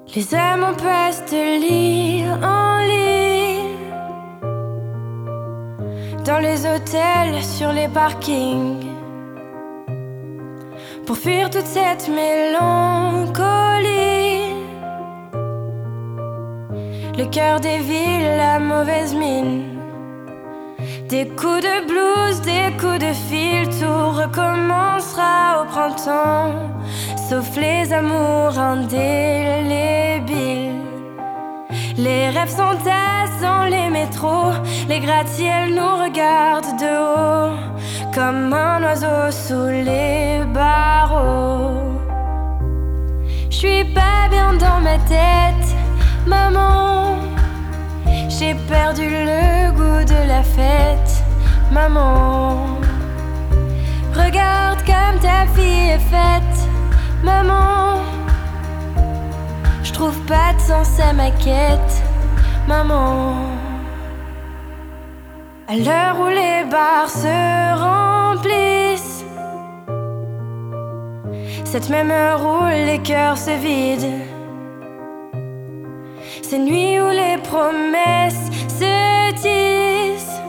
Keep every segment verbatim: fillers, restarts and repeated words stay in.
Les amants passent de lit en lit, dans les hôtels, sur les parkings, pour fuir toute cette mélancolie. Le cœur des villes, la mauvaise mine, des coups de blues, des coups de fil. Tout recommencera au printemps, sauf les amours indélébiles. Les rêves s'entassent dans les métros, les gratte-ciels nous regardent de haut, comme un oiseau sous les barreaux. J'suis pas bien dans ma tête, maman. J'ai perdu le goût de la fête, maman. Regarde comme ta fille est faite, maman. J'trouve pas de sens à ma quête, maman. À l'heure où les bars se remplissent, cette même heure où les cœurs se vident, ces nuits où les promesses se disent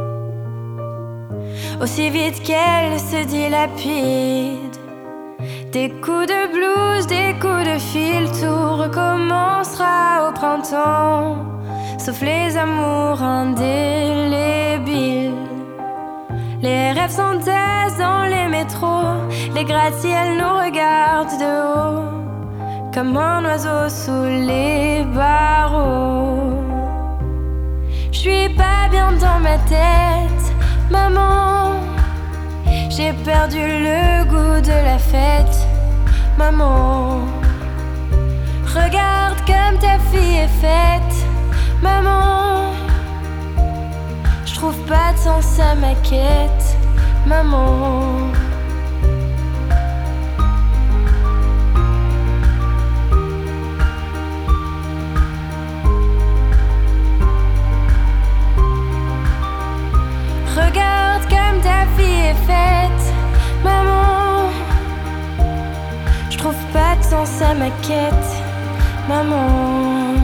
aussi vite qu'elles se dilapident. Des coups de blues, des coups de fil, tout recommencera au printemps, sauf les amours indélébiles. Les rêves s'entassent dans les métros, les gratte-ciels nous regardent de haut, comme un oiseau sous les barreaux. J'suis pas bien dans ma tête, maman. J'ai perdu le goût de la fête, maman. Regarde comme ta fille est faite, maman. J'trouve pas de sens à ma quête, maman. Regarde comme ta fille est faite, maman. J'trouve pas de sens à ma quête, maman.